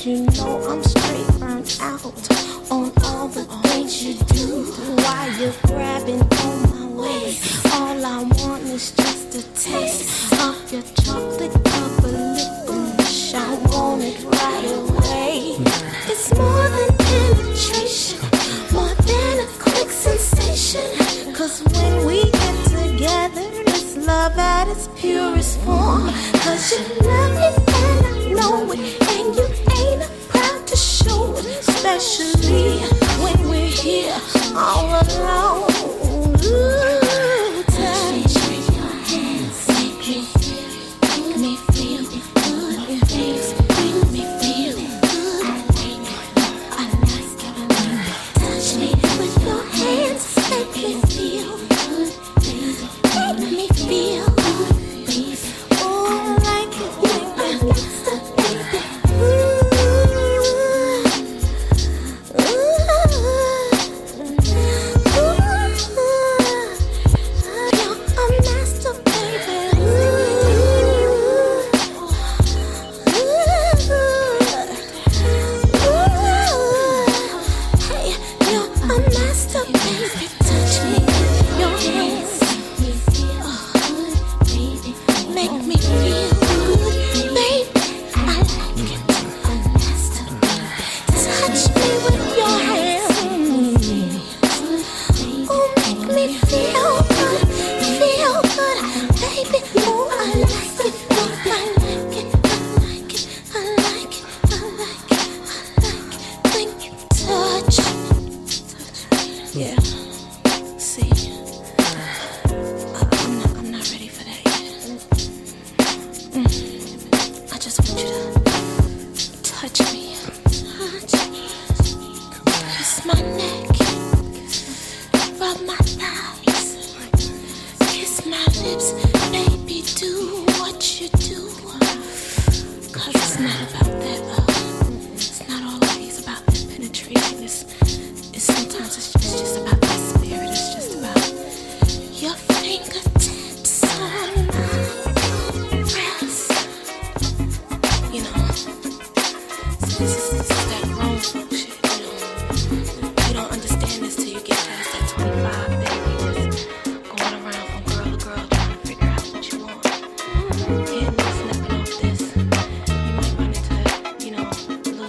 you know I'm straight burnt out on all the things you do. While you're grabbing on my waist, all I want is just a taste of your chocolate covered lips. I want it right away. It's more than penetration, more than a quick sensation. 'Cause when we get together, it's love at its purest form. 'Cause you love it and I know it, and you ain't proud to show it, especially when we're here all alone. Ooh, touch your hands, make me feel good. Make me feel good. I like it. Touch me with your hands, make me feel good. Make me feel good. Oh, I like it when I like the baby. You're a master, baby. Hey, you're a master, baby. Touch me with your hands. Make me feel good, baby. I like it. A master, baby. Touch me with your hands. Oh, make me feel good, baby. Oh, I like it. Oh, I like it. I like it. I like it. I like it. I like it when you touch. Yeah. See, I'm not ready for that yet. I just want you to touch me. Kiss my neck. Rub my thighs. Kiss my lips. Baby, do what you do. 'Cause it's not about that. It's not always about that penetration. It's sometimes it's just about that spirit. It's just about your fingertips on my breast. You know, so this is that grown folk shit.